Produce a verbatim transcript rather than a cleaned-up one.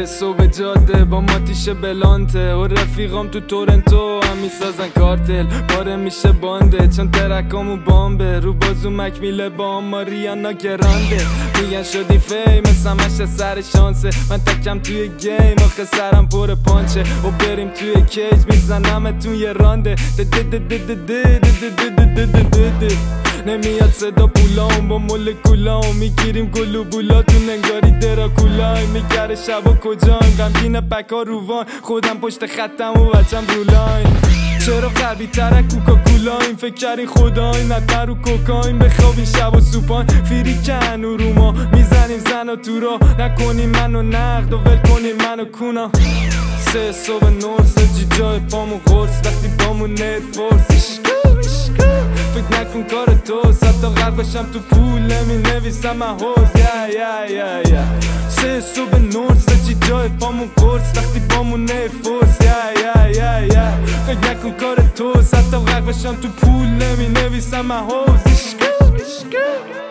سه صبح جاده با ماتیش بلانته و رفیقام تو تورنتو هم میسازن کارتل. باره میشه بانده چون ترکامو بامبه، رو بازو مکمیله با ماریانا گرانده. میگن شدی فیمس همش سر شانسه، من تکم توی گیم آخه سرم پر پانچه و بریم توی کیج میزنمتون یه رانده. نمیاد صدا پولام با مولکولام، میگیریم گلوبولاتون انگاری دراکولای. میگره شب و کجایم غمگین پکا روان، خودم پشت خطم و بچم رولاین. چرا قوی تره کوکاکولایم، فکر کردین خدایم نتر رو کوکایم. بخوابین شب و سوپان فیری کن و رو ما میزنیم زن و تو را، نکنیم منو نقد و ول کنیم منو کونا. سه صبح نورس جی جای پامو قرص، وقتی پامو نت فورس فکر نکن کار توست، حتی غرق باشم تو پول نمی نویسم من حوز. یا یا یا یا سه صبح نورس جی جای پامو قرص، وقتی پامو نت فورس. یا یا یا یا فکر نکن کار توست، حتی غرق باشم تو پول نمی نویسم من حوز.